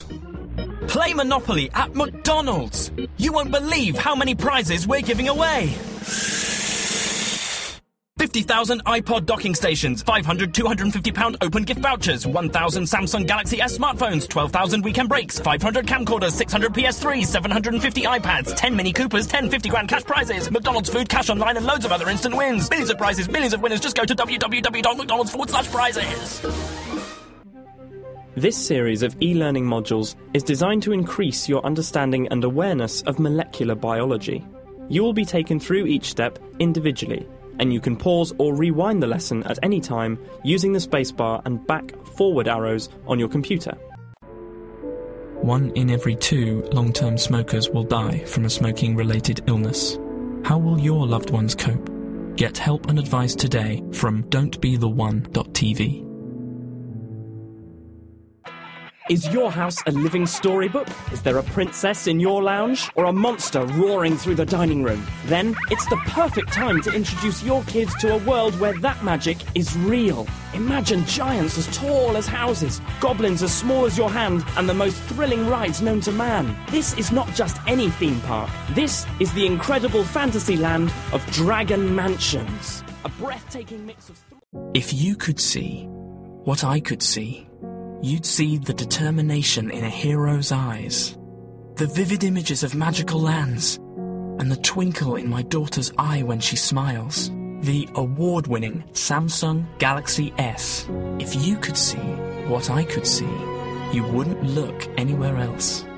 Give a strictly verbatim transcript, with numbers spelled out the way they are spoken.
Play Monopoly at McDonald's. You won't believe how many prizes we're giving away. fifty thousand iPod docking stations, five hundred two hundred fifty pound open gift vouchers, one thousand Samsung Galaxy S smartphones, twelve thousand weekend breaks, five hundred camcorders, six hundred P S threes, seven hundred fifty iPads, ten Mini Coopers, ten fifty grand cash prizes, McDonald's food, cash online, and loads of other instant wins. Millions of prizes, millions of winners. Just go to www.mcdonalds forward slash prizes. This series of e-learning modules is designed to increase your understanding and awareness of molecular biology. You will be taken through each step individually, and you can pause or rewind the lesson at any time using the spacebar and back-forward arrows on your computer. One in every two long-term smokers will die from a smoking-related illness. How will your loved ones cope? Get help and advice today from don't be the one dot t v. Is your house a living storybook? Is there a princess in your lounge? Or a monster roaring through the dining room? Then it's the perfect time to introduce your kids to a world where that magic is real. Imagine giants as tall as houses, goblins as small as your hand, and the most thrilling rides known to man. This is not just any theme park. This is the incredible fantasy land of Dragon Mansions. A breathtaking mix of... Th- If you could see what I could see, you'd see the determination in a hero's eyes, the vivid images of magical lands, and the twinkle in my daughter's eye when she smiles. The award-winning Samsung Galaxy S. If you could see what I could see, you wouldn't look anywhere else.